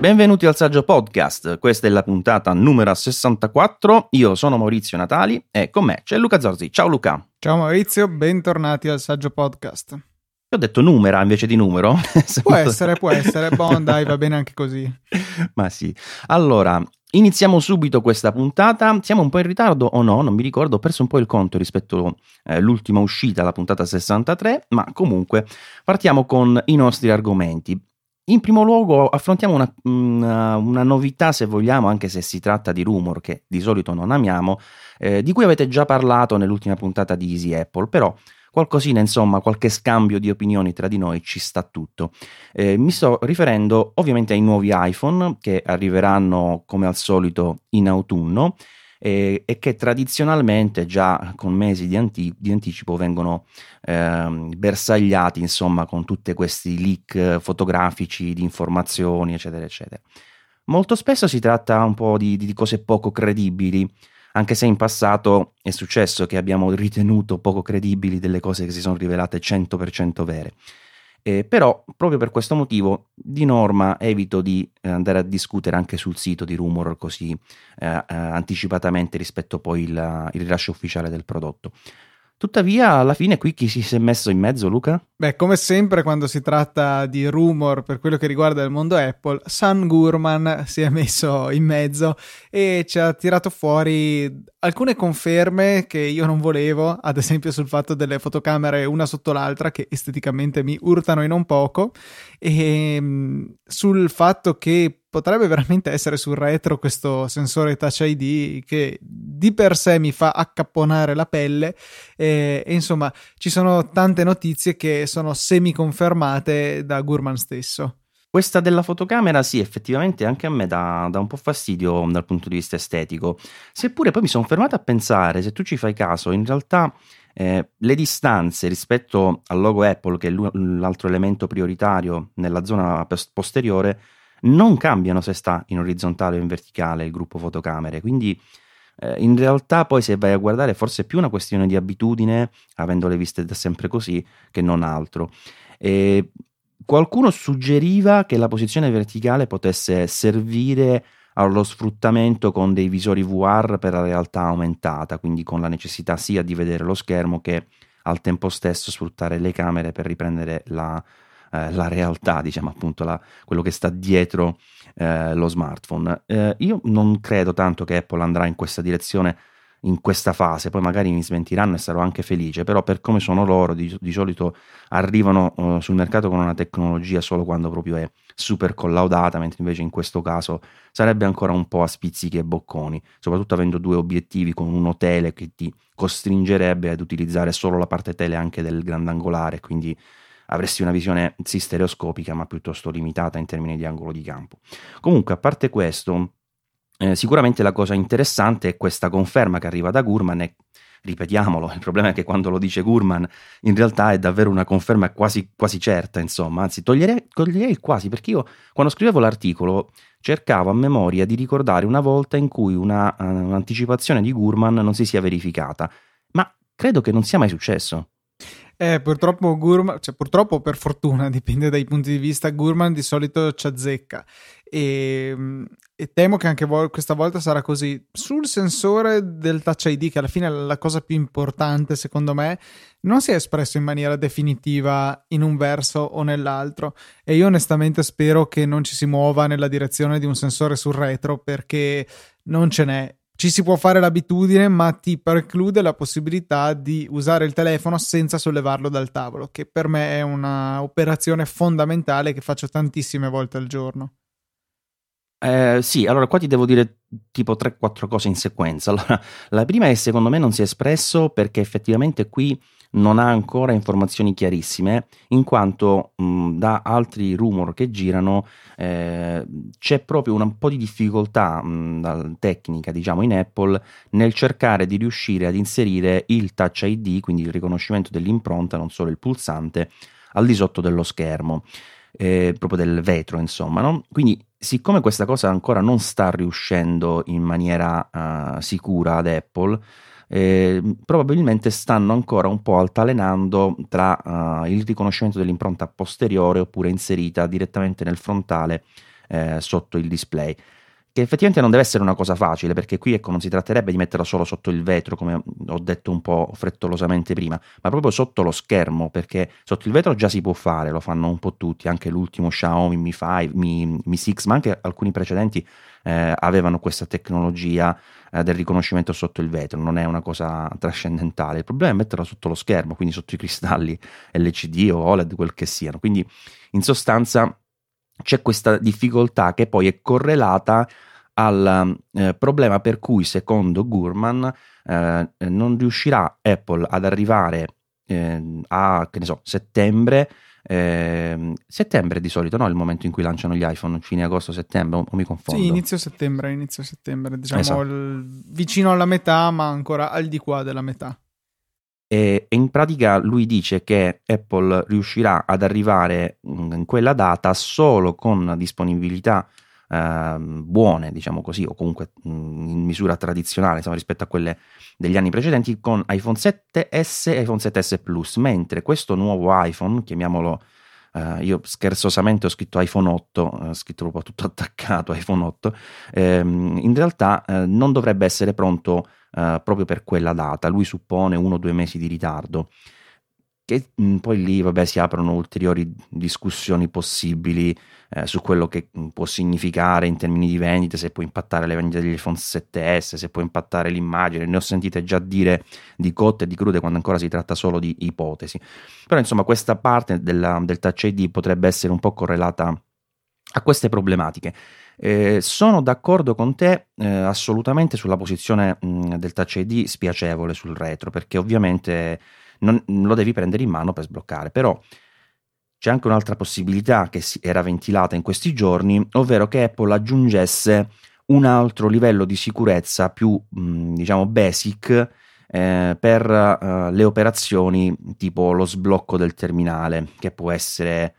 Benvenuti al Saggio Podcast, questa è la puntata numero 64, io sono Maurizio Natali e con me c'è Luca Zorzi. Ciao Luca. Ciao Maurizio, bentornati al Saggio Podcast. Io ho detto numera invece di numero. Può essere, boh dai, va bene anche così. Ma sì, allora iniziamo subito questa puntata, siamo un po' in ritardo o no, non mi ricordo, ho perso un po' il conto rispetto all'ultima uscita, la puntata 63, ma comunque partiamo con i nostri argomenti. In primo luogo affrontiamo una novità, se vogliamo, anche se si tratta di rumor che di solito non amiamo, di cui avete già parlato nell'ultima puntata di Easy Apple, però qualcosina, insomma, qualche scambio di opinioni tra di noi ci sta tutto. Mi sto riferendo ovviamente ai nuovi iPhone che arriveranno come al solito in autunno e che tradizionalmente già con mesi di anticipo vengono bersagliati, insomma, con tutti questi leak fotografici di informazioni, eccetera, eccetera. Molto spesso si tratta un po' di cose poco credibili, anche se in passato è successo che abbiamo ritenuto poco credibili delle cose che si sono rivelate 100% vere. Però proprio per questo motivo di norma evito di andare a discutere anche sul sito di rumor così anticipatamente rispetto poi il rilascio ufficiale del prodotto. Tuttavia alla fine qui chi si è messo in mezzo, Luca? Beh, come sempre quando si tratta di rumor per quello che riguarda il mondo Apple, Sam Gurman si è messo in mezzo e ci ha tirato fuori alcune conferme che io non volevo, ad esempio sul fatto delle fotocamere una sotto l'altra che esteticamente mi urtano e non poco, e sul fatto che potrebbe veramente essere sul retro questo sensore Touch ID che di per sé mi fa accapponare la pelle, e insomma ci sono tante notizie che sono semi-confermate da Gurman stesso. Questa della fotocamera sì, effettivamente anche a me dà un po' fastidio dal punto di vista estetico, seppure poi mi sono fermato a pensare, se tu ci fai caso, in realtà le distanze rispetto al logo Apple, che è l'altro elemento prioritario nella zona posteriore, non cambiano se sta in orizzontale o in verticale il gruppo fotocamere, quindi in realtà poi se vai a guardare forse è più una questione di abitudine, avendole viste da sempre così, che non altro. Qualcuno suggeriva che la posizione verticale potesse servire allo sfruttamento con dei visori VR per la realtà aumentata, quindi con la necessità sia di vedere lo schermo che al tempo stesso sfruttare le camere per riprendere la realtà, diciamo appunto quello che sta dietro lo smartphone. Io non credo tanto che Apple andrà in questa direzione in questa fase, poi magari mi smentiranno e sarò anche felice, però per come sono loro di solito arrivano sul mercato con una tecnologia solo quando proprio è super collaudata, mentre invece in questo caso sarebbe ancora un po' a spizzichi e bocconi, soprattutto avendo due obiettivi con uno tele che ti costringerebbe ad utilizzare solo la parte tele anche del grandangolare, quindi avresti una visione sì stereoscopica ma piuttosto limitata in termini di angolo di campo. Comunque, a parte questo, sicuramente la cosa interessante è questa conferma che arriva da Gurman e ripetiamolo, il problema è che quando lo dice Gurman in realtà è davvero una conferma quasi certa, insomma, anzi toglierei il quasi, perché io quando scrivevo l'articolo cercavo a memoria di ricordare una volta in cui un'anticipazione di Gurman non si sia verificata, ma credo che non sia mai successo. Purtroppo Gurman, cioè purtroppo per fortuna, dipende dai punti di vista, Gurman di solito ci azzecca e temo che anche questa volta sarà così. Sul sensore del Touch ID, che alla fine è la cosa più importante secondo me, non si è espresso in maniera definitiva in un verso o nell'altro e io onestamente spero che non ci si muova nella direzione di un sensore sul retro, perché non ce n'è. Ci si può fare l'abitudine, ma ti preclude la possibilità di usare il telefono senza sollevarlo dal tavolo, che per me è una operazione fondamentale che faccio tantissime volte al giorno. Sì, allora qua ti devo dire tipo 3-4 cose in sequenza. Allora, la prima è secondo me non si è espresso perché effettivamente qui non ha ancora informazioni chiarissime, in quanto da altri rumor che girano c'è proprio un po' di difficoltà tecnica, diciamo, in Apple nel cercare di riuscire ad inserire il Touch ID, quindi il riconoscimento dell'impronta, non solo il pulsante, al di sotto dello schermo. Proprio del vetro, insomma, no? Quindi siccome questa cosa ancora non sta riuscendo in maniera sicura ad Apple, probabilmente stanno ancora un po' altalenando tra il riconoscimento dell'impronta posteriore oppure inserita direttamente nel frontale sotto il display, che effettivamente non deve essere una cosa facile, perché qui ecco non si tratterebbe di metterla solo sotto il vetro, come ho detto un po' frettolosamente prima, ma proprio sotto lo schermo, perché sotto il vetro già si può fare, lo fanno un po' tutti, anche l'ultimo Xiaomi Mi 5, Mi 6, ma anche alcuni precedenti avevano questa tecnologia del riconoscimento sotto il vetro, non è una cosa trascendentale, il problema è metterla sotto lo schermo, quindi sotto i cristalli LCD o OLED, quel che siano, quindi in sostanza c'è questa difficoltà che poi è correlata al problema per cui, secondo Gurman, non riuscirà Apple ad arrivare a, che ne so, settembre. Settembre di solito, no? Il momento in cui lanciano gli iPhone, fine agosto-settembre, o mi confondo? Sì, inizio settembre, diciamo Esatto. vicino alla metà, ma ancora al di qua della metà. E in pratica lui dice che Apple riuscirà ad arrivare in quella data solo con disponibilità buone, diciamo così, o comunque in misura tradizionale, insomma, rispetto a quelle degli anni precedenti, con iPhone 7S e iPhone 7S Plus, mentre questo nuovo iPhone, chiamiamolo, io scherzosamente ho scritto iPhone 8, scritto proprio tutto attaccato iPhone 8, in realtà non dovrebbe essere pronto proprio per quella data. Lui suppone 1 o 2 mesi di ritardo, che poi lì vabbè si aprono ulteriori discussioni possibili su quello che può significare in termini di vendite, se può impattare le vendite degli iPhone 7S, se può impattare l'immagine. Ne ho sentite già dire di cotte e di crude quando ancora si tratta solo di ipotesi, però insomma questa parte del Touch ID potrebbe essere un po' correlata a queste problematiche. Sono d'accordo con te assolutamente sulla posizione del Touch ID spiacevole sul retro, perché ovviamente non lo devi prendere in mano per sbloccare, però c'è anche un'altra possibilità che era ventilata in questi giorni, ovvero che Apple aggiungesse un altro livello di sicurezza più diciamo basic per le operazioni tipo lo sblocco del terminale, che può essere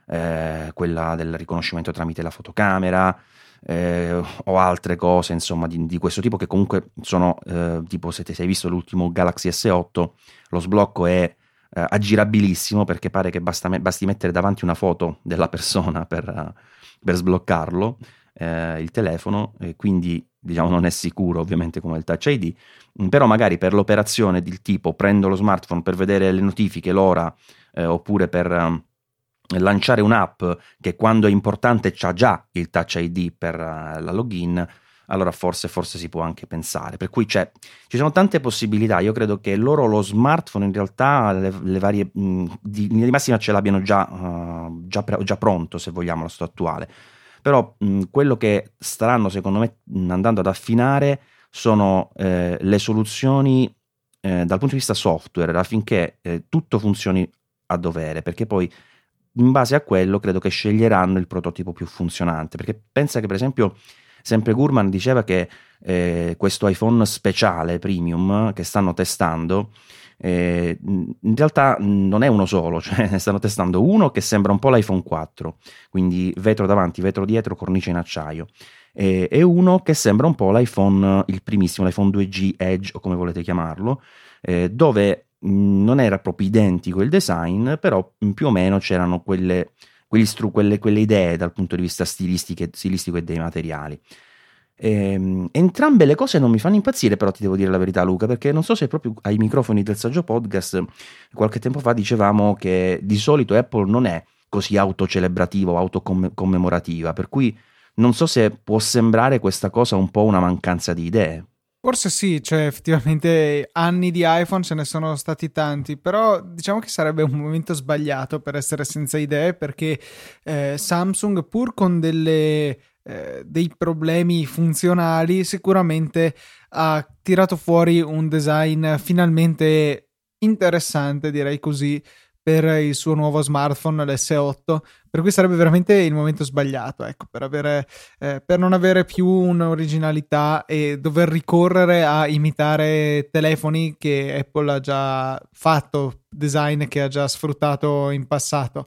quella del riconoscimento tramite la fotocamera, o altre cose insomma di questo tipo, che comunque sono tipo, se ti sei visto l'ultimo Galaxy S8, lo sblocco è aggirabilissimo, perché pare che basti mettere davanti una foto della persona per sbloccarlo il telefono, e quindi diciamo non è sicuro ovviamente come il Touch ID, però magari per l'operazione del tipo prendo lo smartphone per vedere le notifiche, l'ora, oppure per lanciare un'app che quando è importante c'ha già il Touch ID per la login, allora forse si può anche pensare. Per cui ci sono tante possibilità. Io credo che loro lo smartphone in realtà le varie in linea di massima ce l'abbiano già pronto, se vogliamo, lo stato attuale. Però quello che staranno secondo me andando ad affinare sono le soluzioni dal punto di vista software, affinché tutto funzioni a dovere, perché poi in base a quello credo che sceglieranno il prototipo più funzionante, perché pensa che per esempio sempre Gurman diceva che questo iPhone speciale premium che stanno testando in realtà non è uno solo, cioè ne stanno testando uno che sembra un po' l'iPhone 4, quindi vetro davanti, vetro dietro, cornice in acciaio, e uno che sembra un po' l'iPhone, il primissimo, l'iPhone 2G Edge o come volete chiamarlo, dove non era proprio identico il design, però più o meno c'erano quelle idee dal punto di vista stilistico e dei materiali. Entrambe le cose non mi fanno impazzire, però ti devo dire la verità, Luca, perché non so se proprio ai microfoni del Saggio Podcast qualche tempo fa dicevamo che di solito Apple non è così autocelebrativa o autocommemorativa, per cui non so se può sembrare questa cosa un po' una mancanza di idee. Forse sì, cioè effettivamente anni di iPhone ce ne sono stati tanti, però diciamo che sarebbe un momento sbagliato per essere senza idee, perché Samsung, pur con dei problemi funzionali, sicuramente ha tirato fuori un design finalmente interessante, direi così, per il suo nuovo smartphone, l'S8, per cui sarebbe veramente il momento sbagliato, ecco, per non avere più un'originalità e dover ricorrere a imitare telefoni che Apple ha già fatto, design che ha già sfruttato in passato.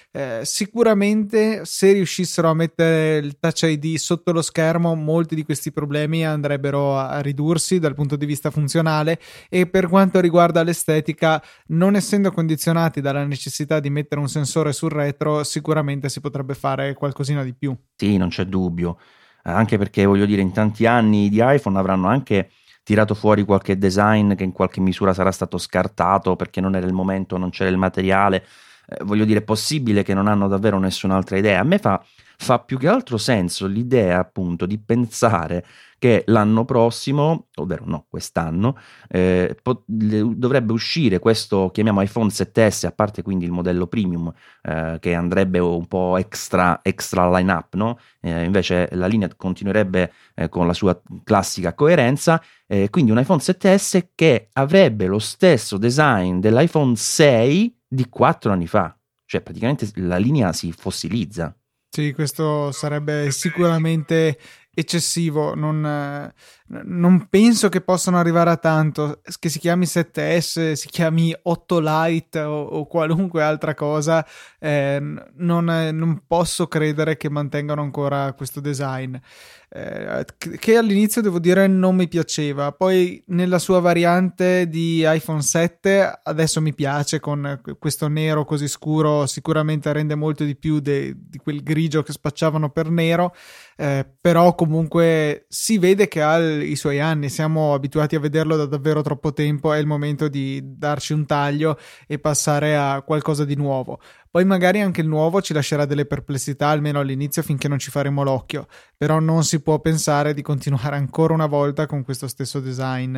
Sicuramente se riuscissero a mettere il Touch ID sotto lo schermo, molti di questi problemi andrebbero a ridursi dal punto di vista funzionale, e per quanto riguarda l'estetica, non essendo condizionati dalla necessità di mettere un sensore sul retro, sicuramente sicuramente si potrebbe fare qualcosina di più. Sì, non c'è dubbio, anche perché voglio dire, in tanti anni di iPhone avranno anche tirato fuori qualche design che in qualche misura sarà stato scartato perché non era il momento, non c'era il materiale. Voglio dire, è possibile che non hanno davvero nessun'altra idea. A me fa più che altro senso l'idea appunto di pensare che l'anno prossimo, ovvero no, quest'anno, dovrebbe uscire questo, chiamiamo iPhone 7S, a parte quindi il modello premium, che andrebbe un po' extra line-up, no? Invece la linea continuerebbe con la sua classica coerenza, quindi un iPhone 7S che avrebbe lo stesso design dell'iPhone 6 di 4 anni fa, cioè praticamente la linea si fossilizza. Sì, questo sarebbe sicuramente eccessivo, non penso che possano arrivare a tanto, che si chiami 7S, si chiami 8 Lite o qualunque altra cosa, non posso credere che mantengano ancora questo design. Che all'inizio devo dire non mi piaceva, poi nella sua variante di iPhone 7 adesso mi piace, con questo nero così scuro sicuramente rende molto di più di quel grigio che spacciavano per nero, però comunque si vede che ha i suoi anni, siamo abituati a vederlo da davvero troppo tempo, è il momento di darci un taglio e passare a qualcosa di nuovo. Poi magari anche il nuovo ci lascerà delle perplessità, almeno all'inizio, finché non ci faremo l'occhio, però non si può pensare di continuare ancora una volta con questo stesso design.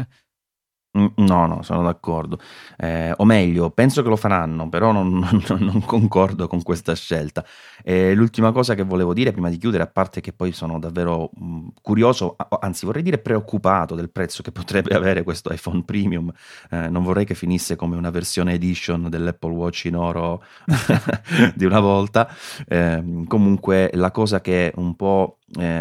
No, sono d'accordo. O meglio, penso che lo faranno, però non concordo con questa scelta. L'ultima cosa che volevo dire prima di chiudere, a parte che poi sono davvero curioso, anzi vorrei dire preoccupato del prezzo che potrebbe avere questo iPhone Premium. Non vorrei che finisse come una versione edition dell'Apple Watch in oro di una volta. Comunque la cosa che un po'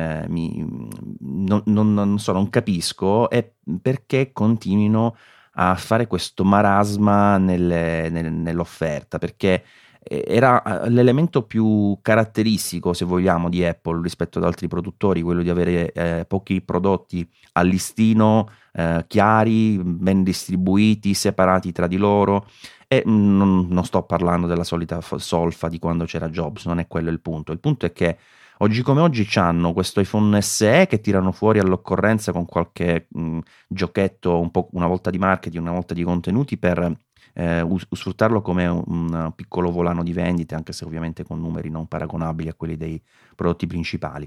non capisco è perché continuino a fare questo marasma nell'offerta, perché era l'elemento più caratteristico, se vogliamo, di Apple rispetto ad altri produttori, quello di avere pochi prodotti a listino, chiari, ben distribuiti, separati tra di loro. E non sto parlando della solita solfa di quando c'era Jobs, non è quello il punto. Il punto è che oggi come oggi c'hanno questo iPhone SE che tirano fuori all'occorrenza con qualche giochetto, un po' una volta di marketing, una volta di contenuti per sfruttarlo come un piccolo volano di vendite, anche se ovviamente con numeri non paragonabili a quelli dei prodotti principali.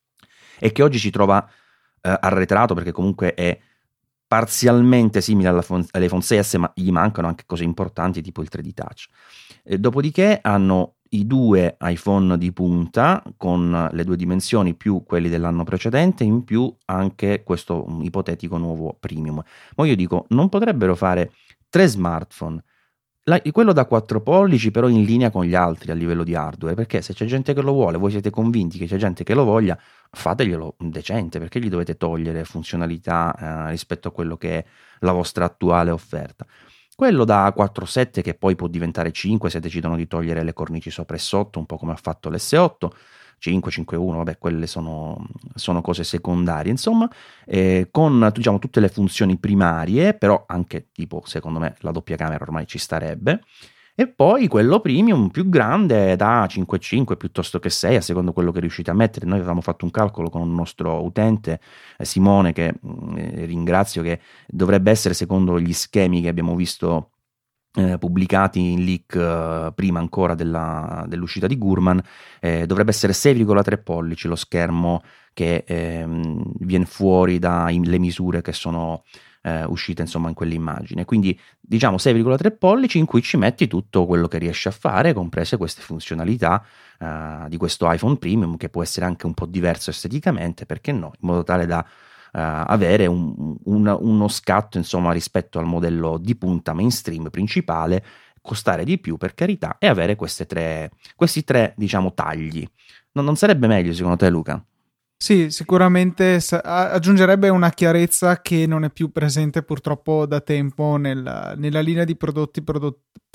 E che oggi si trova arretrato perché comunque è parzialmente simile all'iPhone 6S, ma gli mancano anche cose importanti tipo il 3D Touch. Dopodiché hanno i due iPhone di punta con le due dimensioni più quelli dell'anno precedente, in più anche questo ipotetico nuovo premium. Ma io dico, non potrebbero fare 3 smartphone, quello da 4 pollici però in linea con gli altri a livello di hardware, perché se c'è gente che lo vuole, voi siete convinti che c'è gente che lo voglia, fateglielo decente, perché gli dovete togliere funzionalità rispetto a quello che è la vostra attuale offerta. Quello da 4,7 che poi può diventare 5 se decidono di togliere le cornici sopra e sotto, un po' come ha fatto l'S8, 5, 5.1, vabbè, quelle sono cose secondarie, insomma, con diciamo tutte le funzioni primarie, però anche tipo, secondo me, la doppia camera ormai ci starebbe. E poi quello premium più grande da 5,5 piuttosto che 6, a secondo quello che riuscite a mettere. Noi avevamo fatto un calcolo con un nostro utente, Simone, che ringrazio, che dovrebbe essere, secondo gli schemi che abbiamo visto pubblicati in leak prima ancora dell'uscita di Gurman, dovrebbe essere 6,3 pollici lo schermo che viene fuori dalle misure che sono uscite insomma in quell'immagine, quindi diciamo 6,3 pollici in cui ci metti tutto quello che riesci a fare, comprese queste funzionalità di questo iPhone Premium, che può essere anche un po' diverso esteticamente, perché no, in modo tale da avere uno scatto insomma rispetto al modello di punta mainstream principale, costare di più per carità, e avere questi tre diciamo tagli. Non sarebbe meglio secondo te, Luca? Sì, sicuramente aggiungerebbe una chiarezza che non è più presente purtroppo da tempo nella linea di prodotti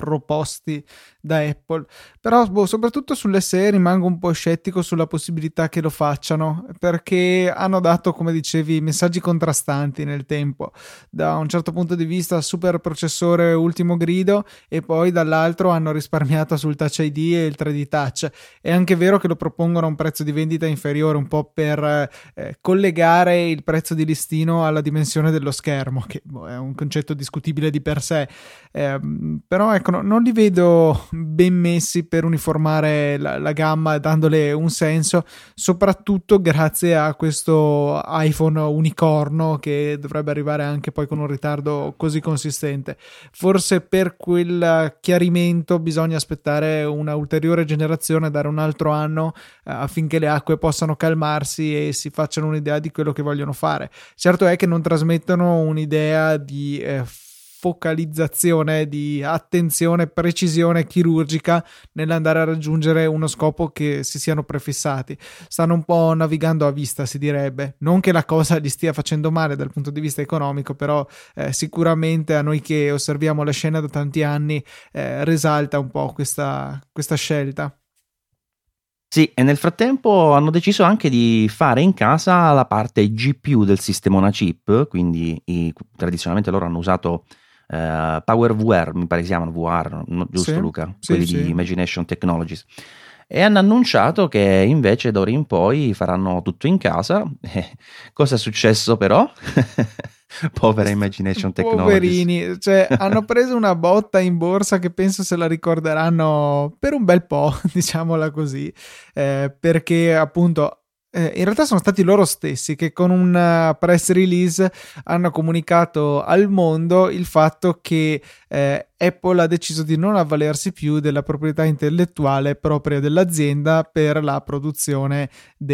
proposti da Apple. Però soprattutto sull'SE rimango un po' scettico sulla possibilità che lo facciano, perché hanno dato, come dicevi, messaggi contrastanti nel tempo. Da un certo punto di vista super processore ultimo grido, e poi dall'altro hanno risparmiato sul Touch ID e il 3D Touch. È anche vero che lo propongono a un prezzo di vendita inferiore, un po' per collegare il prezzo di listino alla dimensione dello schermo, che è un concetto discutibile di per sé. Però ecco, non li vedo ben messi per uniformare la gamma, dandole un senso, soprattutto grazie a questo iPhone unicorno che dovrebbe arrivare anche poi con un ritardo così consistente. Forse per quel chiarimento bisogna aspettare una ulteriore generazione, dare un altro anno affinché le acque possano calmarsi e si facciano un'idea di quello che vogliono fare. Certo è che non trasmettono un'idea di focalizzazione, di attenzione, precisione chirurgica nell'andare a raggiungere uno scopo che si siano prefissati. Stanno un po' navigando a vista, si direbbe. Non che la cosa gli stia facendo male dal punto di vista economico, però sicuramente a noi che osserviamo la scena da tanti anni risalta un po' questa scelta. Sì, e nel frattempo hanno deciso anche di fare in casa la parte GPU del sistema on a chip, quindi tradizionalmente loro hanno usato PowerVR, mi pare si chiamano VR, no, giusto, Sì, Luca? sì, Quelli sì. di Imagination Technologies. E hanno annunciato che invece d'ora in poi faranno tutto in casa. Cosa è successo però? Povera Imagination Technologies. Poverini, cioè hanno preso una botta in borsa che penso se la ricorderanno per un bel po', diciamola così, perché appunto in realtà sono stati loro stessi che con un press release hanno comunicato al mondo il fatto che Apple ha deciso di non avvalersi più della proprietà intellettuale propria dell'azienda per la produzione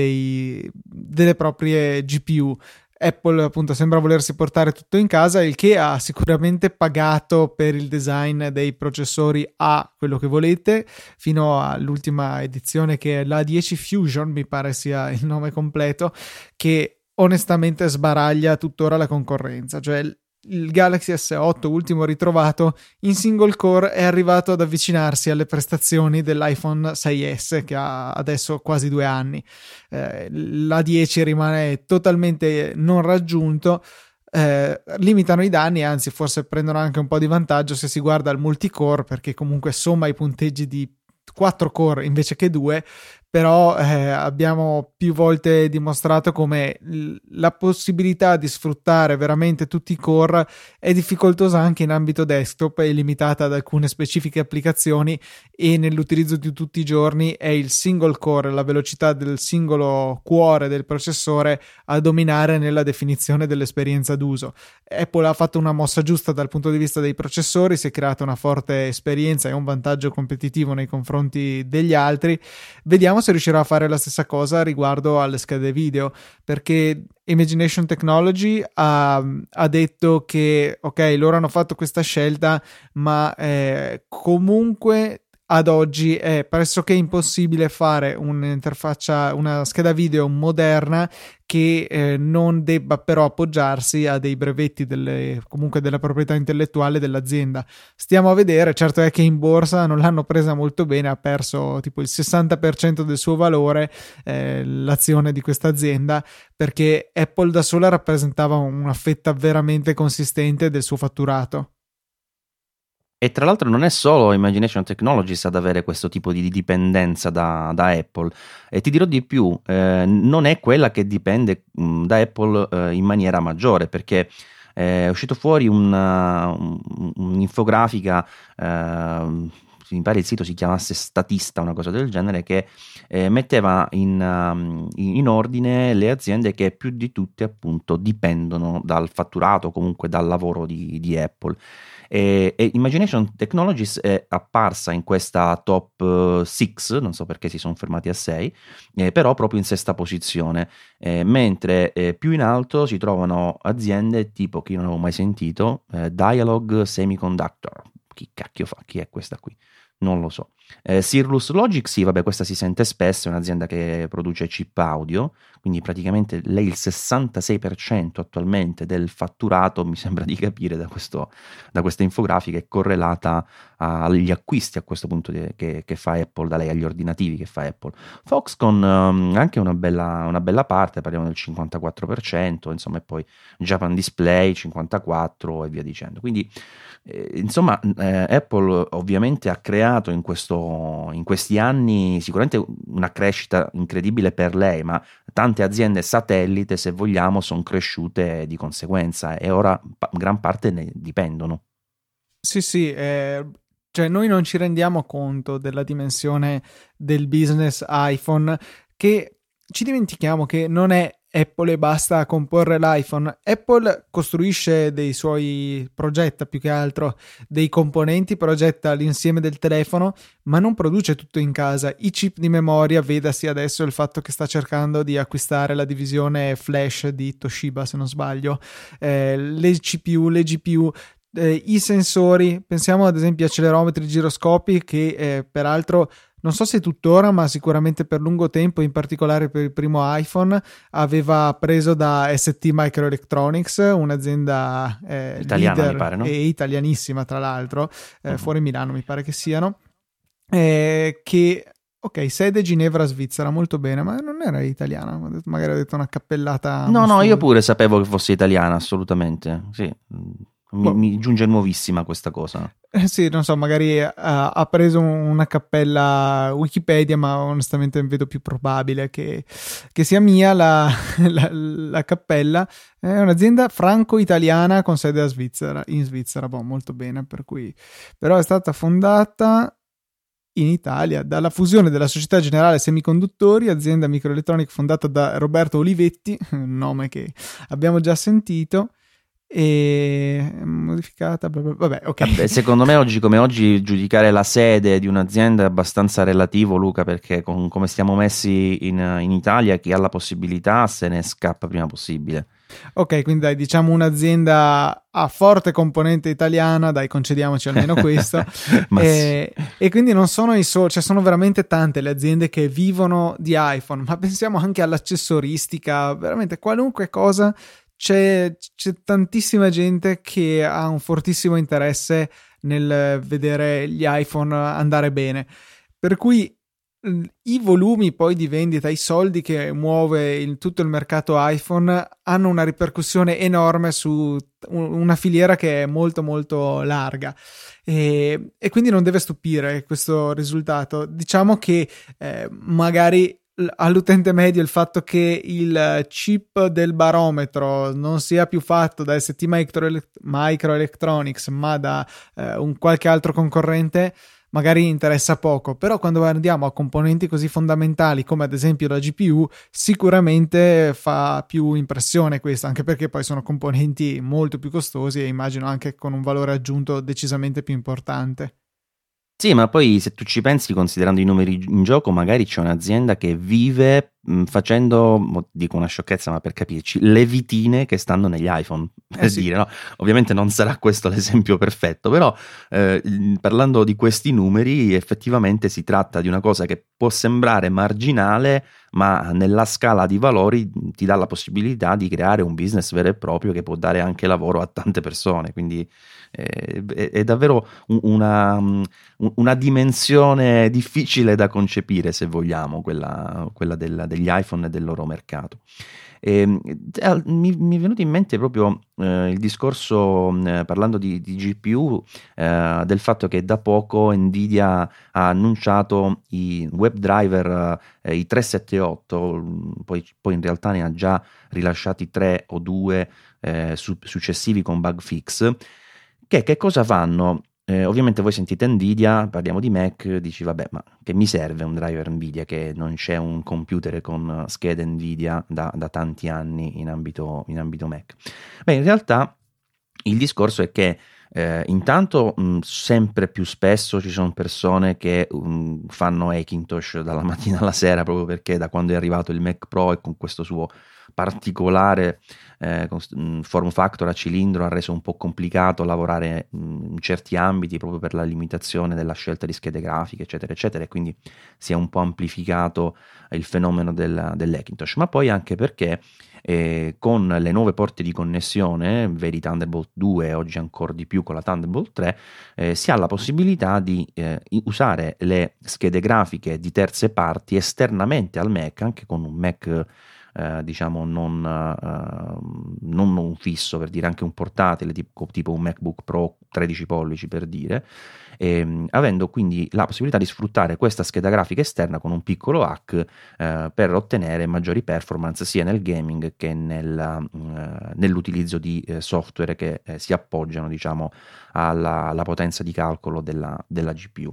delle proprie GPU. Apple appunto sembra volersi portare tutto in casa, il che ha sicuramente pagato per il design dei processori A, quello che volete, fino all'ultima edizione che è l'A10 Fusion, mi pare sia il nome completo, che onestamente sbaraglia tuttora la concorrenza. Cioè il Galaxy S8 ultimo ritrovato in single core è arrivato ad avvicinarsi alle prestazioni dell'iPhone 6S che ha adesso quasi 2 anni. La 10 rimane totalmente non raggiunto. Limitano i danni, anzi forse prendono anche un po' di vantaggio se si guarda al multicore, perché comunque somma i punteggi di 4 core invece che 2, però abbiamo più volte dimostrato come la possibilità di sfruttare veramente tutti i core è difficoltosa anche in ambito desktop, è limitata ad alcune specifiche applicazioni, e nell'utilizzo di tutti i giorni è il single core, la velocità del singolo cuore del processore a dominare nella definizione dell'esperienza d'uso. Apple ha fatto una mossa giusta dal punto di vista dei processori, si è creata una forte esperienza e un vantaggio competitivo nei confronti degli altri. Vediamo se riuscirà a fare la stessa cosa riguardo alle schede video, perché Imagination Technology ha detto che ok, loro hanno fatto questa scelta, ma comunque ad oggi è pressoché impossibile fare un'interfaccia, una scheda video moderna che non debba però appoggiarsi a dei brevetti comunque della proprietà intellettuale dell'azienda. Stiamo a vedere. Certo è che in borsa non l'hanno presa molto bene, ha perso tipo il 60% del suo valore l'azione di questa azienda, perché Apple da sola rappresentava una fetta veramente consistente del suo fatturato. E tra l'altro non è solo Imagination Technologies ad avere questo tipo di dipendenza da Apple, e ti dirò di più, non è quella che dipende da Apple in maniera maggiore, perché è uscito fuori un'infografica, mi pare il sito si chiamasse Statista, una cosa del genere, che metteva in ordine le aziende che più di tutte appunto dipendono dal fatturato, comunque dal lavoro di Apple. E Imagination Technologies è apparsa in questa top 6, non so perché si sono fermati a 6, però proprio in sesta posizione, mentre più in alto si trovano aziende tipo, che io non avevo mai sentito, Dialog Semiconductor. Chi cacchio fa? Chi è questa qui? Non lo so. Cirrus Logic, sì, vabbè, questa si sente spesso, è un'azienda che produce chip audio, quindi praticamente lei il 66% attualmente del fatturato, mi sembra di capire da questa infografica, è correlata agli acquisti a questo punto che fa Apple da lei, agli ordinativi che fa Apple. Foxconn anche una bella parte, parliamo del 54%, insomma, e poi Japan Display 54% e via dicendo. Quindi insomma, Apple ovviamente ha creato in questi anni sicuramente una crescita incredibile per lei, ma tante aziende satellite, se vogliamo, sono cresciute di conseguenza e ora gran parte ne dipendono. Sì, sì, cioè noi non ci rendiamo conto della dimensione del business iPhone, che ci dimentichiamo che non è Apple e basta a comporre l'iPhone. Apple costruisce dei suoi, progetta più che altro dei componenti, progetta l'insieme del telefono, ma non produce tutto in casa. I chip di memoria, vedasi adesso il fatto che sta cercando di acquistare la divisione flash di Toshiba, se non sbaglio, le CPU, le GPU, i sensori, pensiamo ad esempio a accelerometri, giroscopi, che peraltro non so se tuttora, ma sicuramente per lungo tempo, in particolare per il primo iPhone, aveva preso da ST Microelectronics, un'azienda Italiana, leader, mi pare, no? e italianissima tra l'altro, fuori Milano mi pare che siano, che ok, sede Ginevra, Svizzera, molto bene, ma non era italiana, magari ho detto una cappellata. No, io pure sapevo che fosse italiana, assolutamente, sì. Mi giunge nuovissima questa cosa. Sì, non so, magari ha preso una cappella Wikipedia, ma onestamente vedo più probabile che sia mia la cappella. È un'azienda franco-italiana con sede in Svizzera, molto bene, per cui però è stata fondata in Italia dalla fusione della Società Generale Semiconduttori, azienda microelettronica fondata da Roberto Olivetti, un nome che abbiamo già sentito, e modificata, bla bla bla. Vabbè, ok. Vabbè, secondo me oggi come oggi giudicare la sede di un'azienda è abbastanza relativo, Luca, perché con come stiamo messi in Italia, chi ha la possibilità se ne scappa prima possibile. Ok, quindi dai, diciamo un'azienda a forte componente italiana, dai, concediamoci almeno questo. E quindi non sono i soli, cioè sono veramente tante le aziende che vivono di iPhone, ma pensiamo anche all'accessoristica, veramente qualunque cosa. C'è tantissima gente che ha un fortissimo interesse nel vedere gli iPhone andare bene, per cui i volumi poi di vendita, i soldi che muove tutto il mercato iPhone hanno una ripercussione enorme su una filiera che è molto molto larga, e quindi non deve stupire questo risultato. Diciamo che magari all'utente medio il fatto che il chip del barometro non sia più fatto da ST Microelectronics ma da un qualche altro concorrente magari interessa poco, però quando andiamo a componenti così fondamentali come ad esempio la GPU sicuramente fa più impressione questo, anche perché poi sono componenti molto più costosi e immagino anche con un valore aggiunto decisamente più importante. Sì, ma poi se tu ci pensi, considerando i numeri in gioco, magari c'è un'azienda che vive facendo, dico una sciocchezza, ma per capirci, le vitine che stanno negli iPhone, per Sì. dire, no? Ovviamente non sarà questo l'esempio perfetto, però parlando di questi numeri, effettivamente si tratta di una cosa che può sembrare marginale, ma nella scala di valori ti dà la possibilità di creare un business vero e proprio che può dare anche lavoro a tante persone, quindi è davvero una dimensione difficile da concepire, se vogliamo, quella degli iPhone e del loro mercato. Mi è venuto in mente proprio il discorso, parlando di GPU, del fatto che da poco Nvidia ha annunciato i WebDriver, i 378, poi in realtà ne ha già rilasciati 3 o 2 successivi con bug fix. Che cosa fanno? Ovviamente voi sentite Nvidia, parliamo di Mac, dici vabbè, ma che mi serve un driver Nvidia, che non c'è un computer con schede Nvidia da tanti anni in ambito Mac. Beh, in realtà il discorso è che Intanto sempre più spesso ci sono persone che fanno Hackintosh dalla mattina alla sera, proprio perché da quando è arrivato il Mac Pro e con questo suo particolare form factor a cilindro ha reso un po' complicato lavorare in certi ambiti proprio per la limitazione della scelta di schede grafiche, eccetera eccetera, e quindi si è un po' amplificato il fenomeno dell'Hackintosh, ma poi anche perché con le nuove porte di connessione, vedi Thunderbolt 2 e oggi ancora di più con la Thunderbolt 3, si ha la possibilità di usare le schede grafiche di terze parti esternamente al Mac, anche con un Mac diciamo non un fisso, per dire, anche un portatile tipo un MacBook Pro 13 pollici, per dire, avendo quindi la possibilità di sfruttare questa scheda grafica esterna con un piccolo hack per ottenere maggiori performance sia nel gaming che nell'utilizzo di software che si appoggiano, diciamo, alla potenza di calcolo della GPU.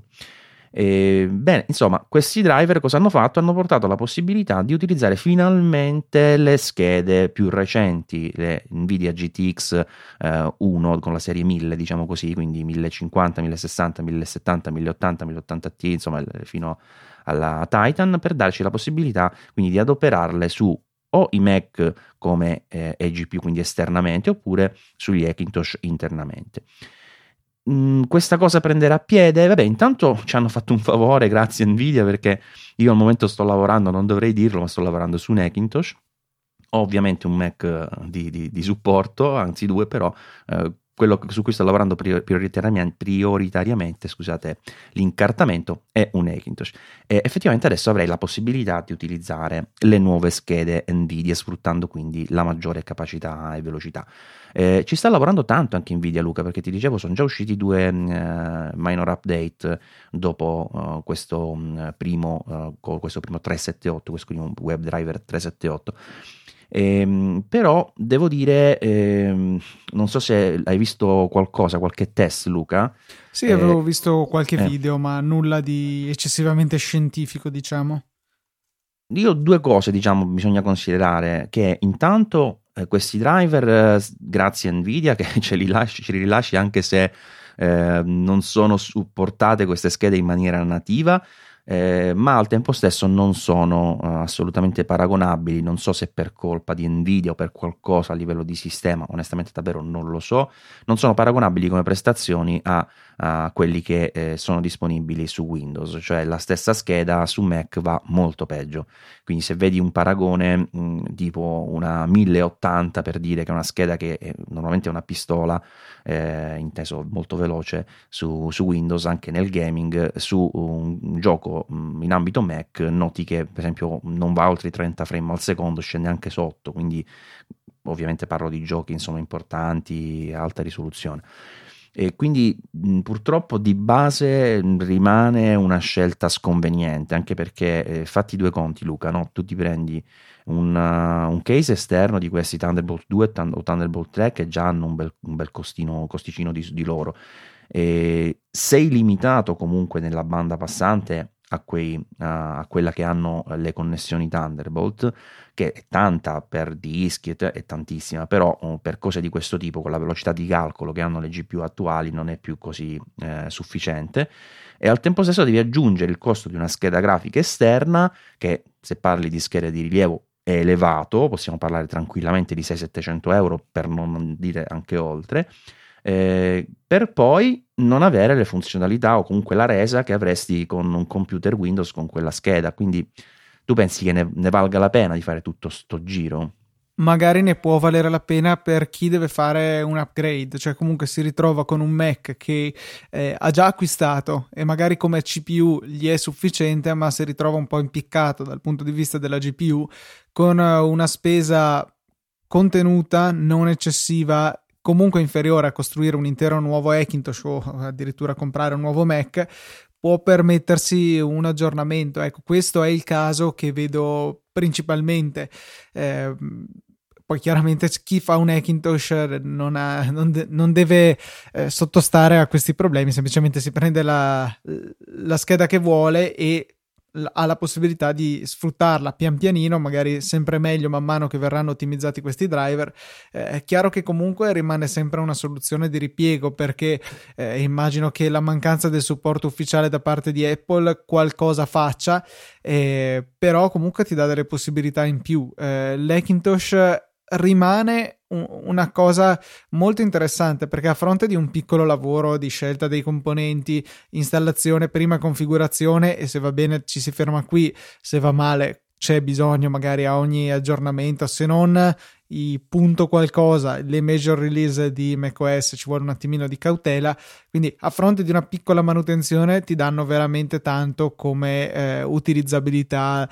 Bene, insomma, questi driver cosa hanno fatto? Hanno portato la possibilità di utilizzare finalmente le schede più recenti, le Nvidia GTX 1 con la serie 1000, diciamo così, quindi 1050, 1060, 1070, 1080, 1080 Ti, insomma, fino alla Titan, per darci la possibilità quindi di adoperarle su o i Mac come eGPU, quindi esternamente, oppure sugli Hackintosh internamente. Questa cosa prenderà piede? Vabbè, intanto ci hanno fatto un favore, grazie Nvidia, perché io al momento sto lavorando, non dovrei dirlo, ma sto lavorando su un Hackintosh. Ho ovviamente un Mac di supporto, anzi due, però quello su cui sto lavorando prioritariamente, scusate, l'incartamento è un Hackintosh. E effettivamente adesso avrei la possibilità di utilizzare le nuove schede Nvidia, sfruttando quindi la maggiore capacità e velocità. Ci sta lavorando tanto anche Nvidia, Luca, perché ti dicevo sono già usciti due minor update dopo questo primo 378, questo primo WebDriver 378. Però devo dire, non so se hai visto qualche test, Luca. Sì, avevo visto qualche video, ma nulla di eccessivamente scientifico, diciamo. Io due cose, diciamo, bisogna considerare: che intanto questi driver, grazie a Nvidia, che ce li rilasci anche se non sono supportate queste schede in maniera nativa, ma al tempo stesso non sono assolutamente paragonabili. Non so se per colpa di Nvidia o per qualcosa a livello di sistema, onestamente davvero non lo so. Non sono paragonabili come prestazioni a quelli che sono disponibili su Windows, cioè la stessa scheda su Mac va molto peggio. Quindi se vedi un paragone tipo una 1080, per dire, che è una scheda che normalmente è una pistola, inteso molto veloce su Windows, anche nel gaming, su un gioco in ambito Mac noti che per esempio non va oltre i 30 frame al secondo, scende anche sotto, quindi ovviamente parlo di giochi insomma importanti, alta risoluzione. E quindi purtroppo di base rimane una scelta sconveniente, anche perché fatti due conti, Luca, no? Tu ti prendi un case esterno di questi Thunderbolt 2 o Thunderbolt 3 che già hanno un bel costicino di loro, e sei limitato comunque nella banda passante a quella che hanno le connessioni Thunderbolt, che è tanta per dischi, è tantissima, però per cose di questo tipo, con la velocità di calcolo che hanno le GPU attuali, non è più così sufficiente. E al tempo stesso devi aggiungere il costo di una scheda grafica esterna, che se parli di schede di rilievo è elevato, possiamo parlare tranquillamente di 600-700 euro, per non dire anche oltre, per poi non avere le funzionalità o comunque la resa che avresti con un computer Windows con quella scheda. Quindi tu pensi che ne valga la pena di fare tutto sto giro? Magari ne può valere la pena per chi deve fare un upgrade, cioè comunque si ritrova con un Mac che ha già acquistato e magari come CPU gli è sufficiente, ma si ritrova un po' impiccato dal punto di vista della GPU, con una spesa contenuta, non eccessiva, comunque inferiore a costruire un intero nuovo Hackintosh o addirittura comprare un nuovo Mac, può permettersi un aggiornamento. Ecco, questo è il caso che vedo principalmente. Poi chiaramente chi fa un Hackintosh non deve sottostare a questi problemi, semplicemente si prende la scheda che vuole e ha la possibilità di sfruttarla pian pianino, magari sempre meglio man mano che verranno ottimizzati questi driver. È chiaro che comunque rimane sempre una soluzione di ripiego, perché immagino che la mancanza del supporto ufficiale da parte di Apple qualcosa faccia, però comunque ti dà delle possibilità in più. L'Hackintosh rimane una cosa molto interessante, perché a fronte di un piccolo lavoro di scelta dei componenti, installazione, prima configurazione, e se va bene ci si ferma qui, se va male c'è bisogno magari a ogni aggiornamento, se non i punto qualcosa, le major release di macOS, ci vuole un attimino di cautela. Quindi a fronte di una piccola manutenzione ti danno veramente tanto come utilizzabilità,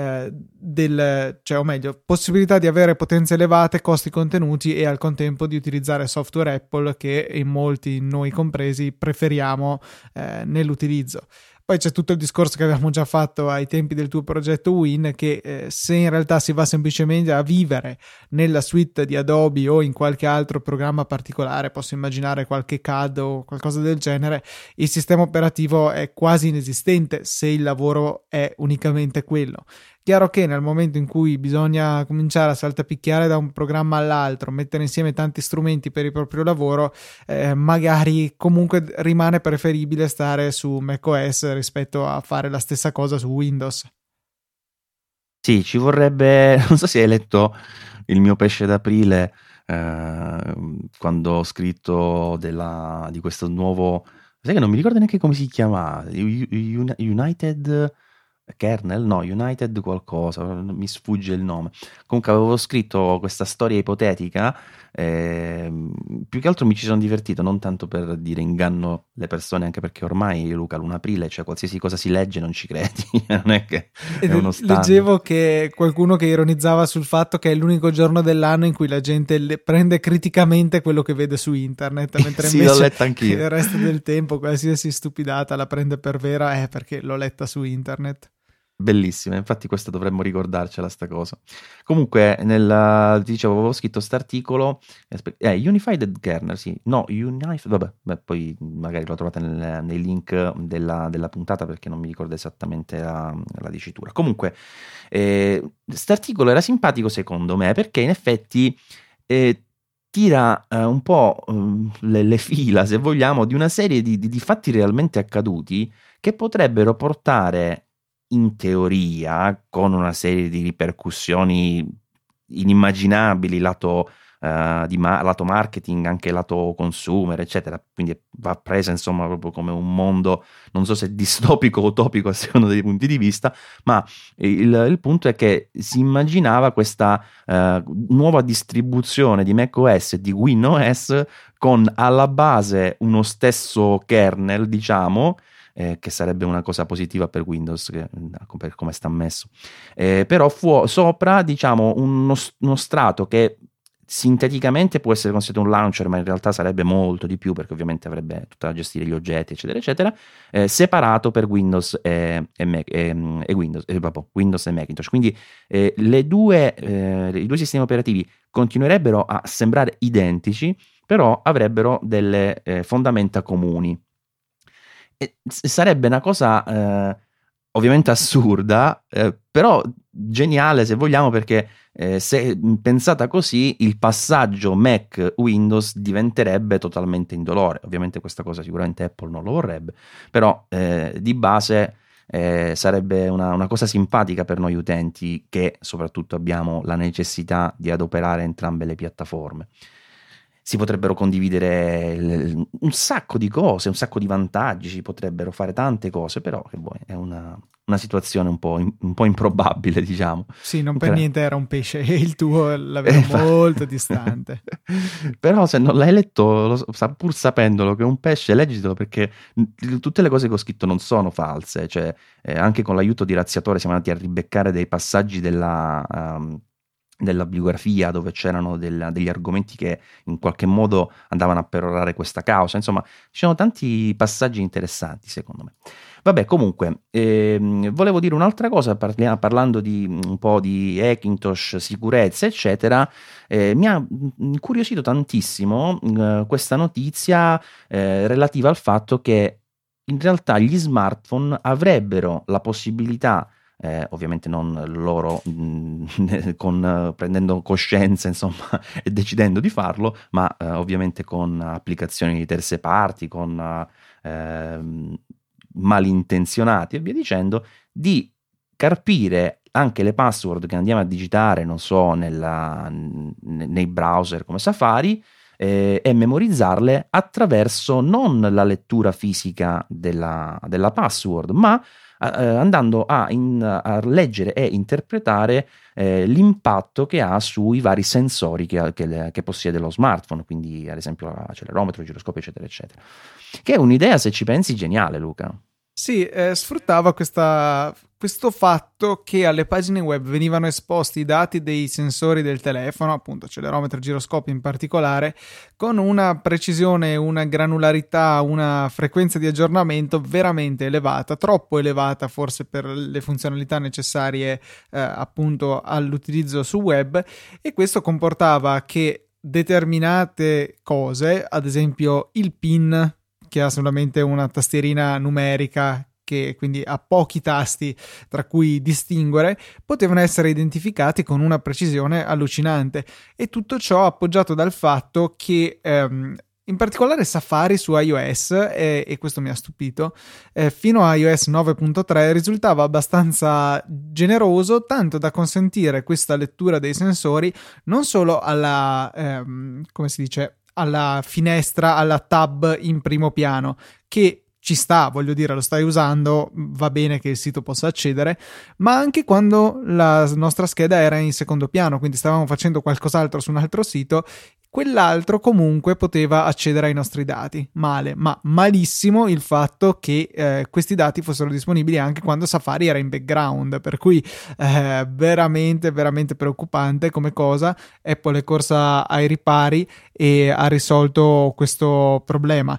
cioè, o meglio, possibilità di avere potenze elevate, costi contenuti, e al contempo di utilizzare software Apple che in molti, noi compresi, preferiamo nell'utilizzo. Poi c'è tutto il discorso che avevamo già fatto ai tempi del tuo progetto Win, che se in realtà si va semplicemente a vivere nella suite di Adobe o in qualche altro programma particolare, posso immaginare qualche CAD o qualcosa del genere, il sistema operativo è quasi inesistente se il lavoro è unicamente quello. Chiaro che nel momento in cui bisogna cominciare a saltapicchiare da un programma all'altro, mettere insieme tanti strumenti per il proprio lavoro, magari comunque rimane preferibile stare su macOS rispetto a fare la stessa cosa su Windows. Sì, ci vorrebbe, non so se hai letto il mio pesce d'aprile, quando ho scritto di questo nuovo, sai che non mi ricordo neanche come si chiama, United Kernel? No, United qualcosa, mi sfugge il nome. Comunque avevo scritto questa storia ipotetica, più che altro mi ci sono divertito, non tanto per dire inganno le persone, anche perché ormai, Luca, l'1 aprile, cioè qualsiasi cosa si legge non ci credi, non è che è uno standard. Leggevo che qualcuno che ironizzava sul fatto che è l'unico giorno dell'anno in cui la gente prende criticamente quello che vede su internet, mentre Sì, invece l'ho letta anch'io. il resto del tempo qualsiasi stupidata la prende per vera, perché l'ho letta su internet. Bellissima, infatti questa dovremmo ricordarcela sta cosa. Comunque, ti dicevo, avevo scritto st'articolo, Unified Kernel, sì, no, vabbè, poi magari lo trovate nei link della puntata, perché non mi ricordo esattamente la dicitura. Comunque, st'articolo era simpatico secondo me, perché in effetti tira un po' le fila, se vogliamo, di una serie di fatti realmente accaduti che potrebbero portare, in teoria, con una serie di ripercussioni inimmaginabili, lato marketing, anche lato consumer, eccetera. Quindi va presa insomma proprio come un mondo, non so se distopico o utopico a seconda dei punti di vista, ma il punto è che si immaginava questa nuova distribuzione di macOS e di WinOS con alla base uno stesso kernel, diciamo, che sarebbe una cosa positiva per Windows, per come sta messo, però sopra, diciamo, uno strato che sinteticamente può essere considerato un launcher, ma in realtà sarebbe molto di più, perché ovviamente avrebbe tutta da gestire gli oggetti, eccetera eccetera, separato per Windows e Windows, Windows e Macintosh. Quindi i due sistemi operativi continuerebbero a sembrare identici, però avrebbero delle fondamenta comuni. E sarebbe una cosa ovviamente assurda, però geniale se vogliamo, perché se pensata così il passaggio Mac-Windows diventerebbe totalmente indolore. Ovviamente questa cosa sicuramente Apple non lo vorrebbe, però di base sarebbe una cosa simpatica per noi utenti, che soprattutto abbiamo la necessità di adoperare entrambe le piattaforme. Si potrebbero condividere un sacco di cose, un sacco di vantaggi, si potrebbero fare tante cose, però che vuoi, è una situazione un po' improbabile, diciamo. Sì, non per niente era un pesce, e il tuo l'aveva molto distante. Però se non l'hai letto, pur sapendolo che è un pesce, leggitelo, perché tutte le cose che ho scritto non sono false, cioè anche con l'aiuto di Razziatore siamo andati a ribeccare dei passaggi della bibliografia, dove c'erano degli argomenti che in qualche modo andavano a perorare questa causa. Insomma, ci sono tanti passaggi interessanti, secondo me. Vabbè, comunque, volevo dire un'altra cosa, parlando di un po' di Hackintosh, sicurezza, eccetera. Mi ha incuriosito tantissimo questa notizia relativa al fatto che in realtà gli smartphone avrebbero la possibilità, ovviamente non loro prendendo coscienza, insomma, e decidendo di farlo, ma ovviamente con applicazioni di terze parti, con malintenzionati e via dicendo, di carpire anche le password che andiamo a digitare, non so, nei browser come Safari, e memorizzarle attraverso non la lettura fisica della password, ma andando a leggere e interpretare l'impatto che ha sui vari sensori che possiede lo smartphone, quindi ad esempio l'accelerometro, il giroscopio, eccetera, eccetera. Che è un'idea, se ci pensi, geniale, Luca. Sì, sfruttava questo fatto che alle pagine web venivano esposti i dati dei sensori del telefono, appunto accelerometro e giroscopio in particolare, con una precisione, una granularità, una frequenza di aggiornamento veramente elevata, troppo elevata forse per le funzionalità necessarie appunto all'utilizzo su web, e questo comportava che determinate cose, ad esempio il PIN, che ha solamente una tastierina numerica, che quindi ha pochi tasti tra cui distinguere, potevano essere identificati con una precisione allucinante, e tutto ciò appoggiato dal fatto che in particolare Safari su iOS, e questo mi ha stupito, fino a iOS 9.3 risultava abbastanza generoso, tanto da consentire questa lettura dei sensori non solo alla come si dice, alla finestra, alla tab in primo piano, che ci sta, voglio dire, lo stai usando, va bene che il sito possa accedere, ma anche quando la nostra scheda era in secondo piano, quindi stavamo facendo qualcos'altro su un altro sito, quell'altro comunque poteva accedere ai nostri dati. Male, ma malissimo il fatto che questi dati fossero disponibili anche quando Safari era in background, per cui veramente veramente preoccupante come cosa. Apple è corsa ai ripari e ha risolto questo problema.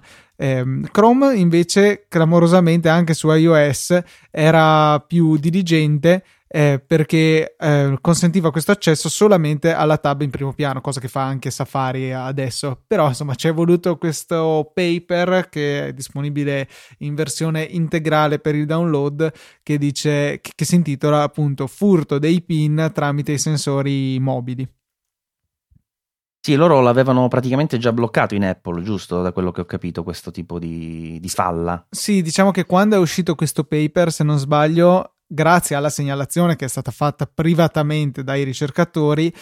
Chrome invece clamorosamente anche su iOS era più diligente, perché consentiva questo accesso solamente alla tab in primo piano, cosa che fa anche Safari adesso. Però insomma ci è voluto questo paper, che è disponibile in versione integrale per il download, che dice, che si intitola appunto Furto dei PIN tramite i sensori mobili. Sì, loro l'avevano praticamente già bloccato in Apple, giusto? Da quello che ho capito, questo tipo di falla. Sì, diciamo che quando è uscito questo paper, se non sbaglio, grazie alla segnalazione che è stata fatta privatamente dai ricercatori,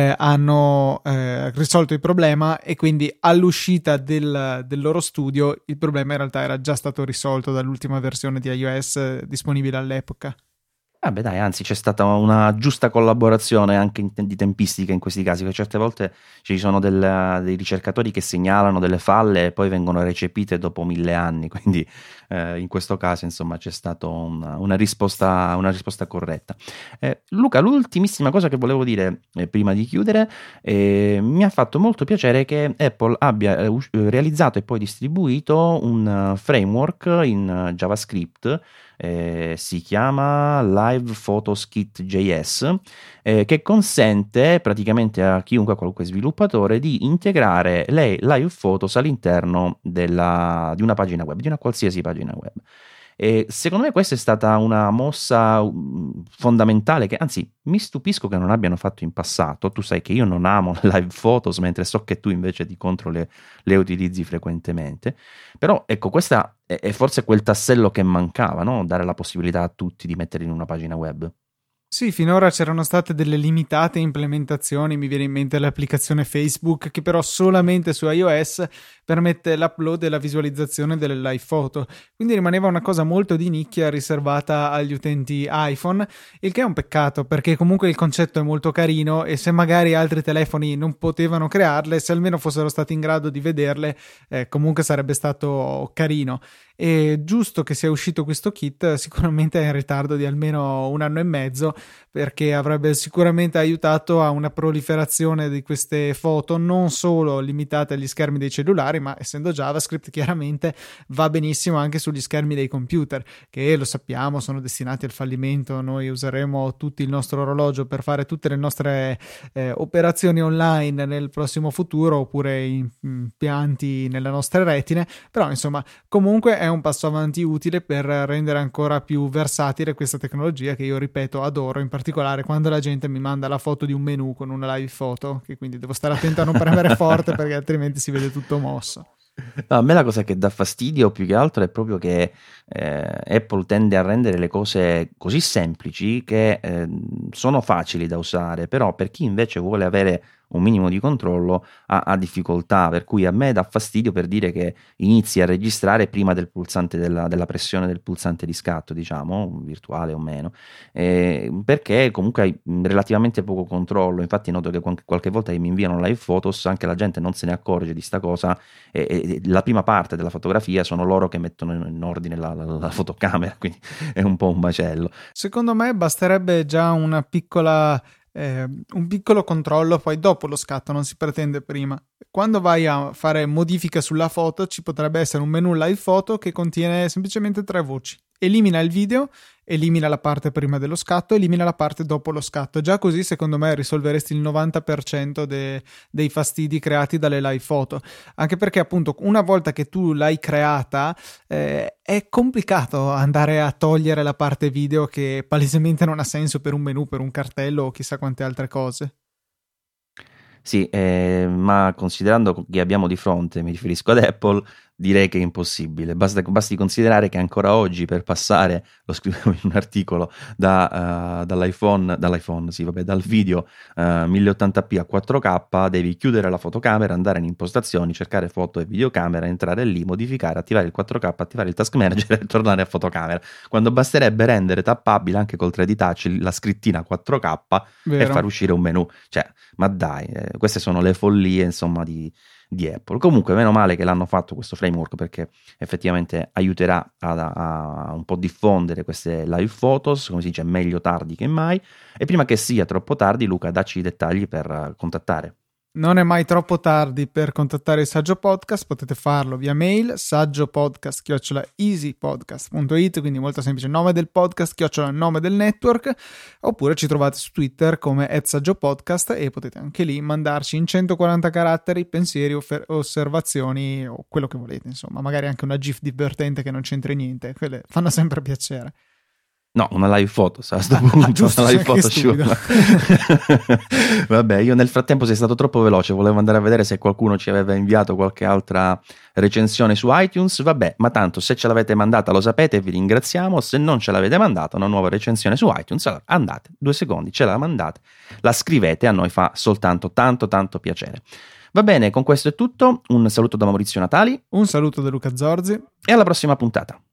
hanno risolto il problema, e quindi all'uscita del loro studio il problema in realtà era già stato risolto dall'ultima versione di iOS disponibile all'epoca. Beh, dai, anzi, c'è stata una giusta collaborazione anche di tempistica in questi casi, perché certe volte ci sono dei ricercatori che segnalano delle falle e poi vengono recepite dopo 1000 anni, quindi in questo caso, insomma, c'è stata una risposta corretta. Luca, l'ultimissima cosa che volevo dire prima di chiudere, mi ha fatto molto piacere che Apple abbia realizzato e poi distribuito un framework in JavaScript. Si chiama Live Photos Kit JS, che consente praticamente a chiunque, a qualunque sviluppatore, di integrare le live photos all'interno di una pagina web, di una qualsiasi pagina web. E secondo me questa è stata una mossa fondamentale, che anzi mi stupisco che non abbiano fatto in passato. Tu sai che io non amo le live photos, mentre so che tu invece di contro le utilizzi frequentemente. Però ecco, questa è forse quel tassello che mancava, no? Dare la possibilità a tutti di metterli in una pagina web. Sì, finora c'erano state delle limitate implementazioni, mi viene in mente l'applicazione Facebook, che però solamente su iOS permette l'upload e la visualizzazione delle live photo, quindi rimaneva una cosa molto di nicchia riservata agli utenti iPhone, il che è un peccato, perché comunque il concetto è molto carino, e se magari altri telefoni non potevano crearle, se almeno fossero stati in grado di vederle, comunque sarebbe stato carino. È giusto che sia uscito questo kit, sicuramente è in ritardo di almeno 1 anno e mezzo, perché avrebbe sicuramente aiutato a una proliferazione di queste foto non solo limitate agli schermi dei cellulari, ma essendo JavaScript chiaramente va benissimo anche sugli schermi dei computer, che lo sappiamo sono destinati al fallimento. Noi useremo tutto il nostro orologio per fare tutte le nostre operazioni online nel prossimo futuro, oppure impianti nelle nostre retine, però insomma comunque è è un passo avanti utile per rendere ancora più versatile questa tecnologia che io, ripeto, adoro, in particolare quando la gente mi manda la foto di un menu con una live foto, che quindi devo stare attento a non premere forte perché altrimenti si vede tutto mosso. No, a me la cosa che dà fastidio più che altro è proprio che Apple tende a rendere le cose così semplici che sono facili da usare, però per chi invece vuole avere un minimo di controllo ha difficoltà, per cui a me dà fastidio per dire che inizi a registrare prima del pulsante della pressione del pulsante di scatto, diciamo, virtuale o meno, perché comunque hai relativamente poco controllo. Infatti noto che qualche volta che mi inviano live photos anche la gente non se ne accorge di sta cosa, e la prima parte della fotografia sono loro che mettono in ordine la fotocamera, quindi è un po' un macello. Secondo me basterebbe già un piccolo controllo poi dopo lo scatto, non si pretende prima. Quando vai a fare modifica sulla foto ci potrebbe essere un menu live photo che contiene semplicemente 3 voci: elimina il video, elimina la parte prima dello scatto, elimina la parte dopo lo scatto. Già così secondo me risolveresti il 90% dei fastidi creati dalle live photo, anche perché appunto una volta che tu l'hai creata è complicato andare a togliere la parte video che palesemente non ha senso per un menu, per un cartello o chissà quante altre cose. Sì, ma considerando che abbiamo di fronte, mi riferisco ad Apple, direi che è impossibile. Basti considerare che ancora oggi per passare, lo scrivevo in un articolo, dall'iPhone, sì, vabbè, dal video 1080p a 4K, devi chiudere la fotocamera, andare in impostazioni, cercare foto e videocamera, entrare lì, modificare, attivare il 4K, attivare il task manager e tornare a fotocamera, quando basterebbe rendere tappabile anche col 3D Touch la scrittina 4K Vero. e far uscire un menu. Cioè, ma dai, queste sono le follie, insomma, di Apple. Comunque meno male che l'hanno fatto questo framework, perché effettivamente aiuterà a un po' diffondere queste live photos, come si dice, meglio tardi che mai. E prima che sia troppo tardi, Luca, dacci i dettagli per contattare. Non è mai troppo tardi per contattare il Saggio Podcast, potete farlo via mail saggiopodcast@easypodcast.it, quindi molto semplice, nome del podcast @ nome del network, oppure ci trovate su Twitter come @saggiopodcast e potete anche lì mandarci in 140 caratteri pensieri, osservazioni o quello che volete, insomma, magari anche una GIF divertente che non c'entri niente, quelle fanno sempre piacere. No, una live photo, a sto punto, giusto, una live photo Vabbè, io nel frattempo sei stato troppo veloce, volevo andare a vedere se qualcuno ci aveva inviato qualche altra recensione su iTunes. Vabbè, ma tanto se ce l'avete mandata lo sapete, vi ringraziamo. Se non ce l'avete mandata una nuova recensione su iTunes, allora andate, 2 secondi, ce la mandate, la scrivete, a noi fa soltanto tanto piacere. Va bene, con questo è tutto, un saluto da Maurizio Natali, un saluto da Luca Zorzi e alla prossima puntata.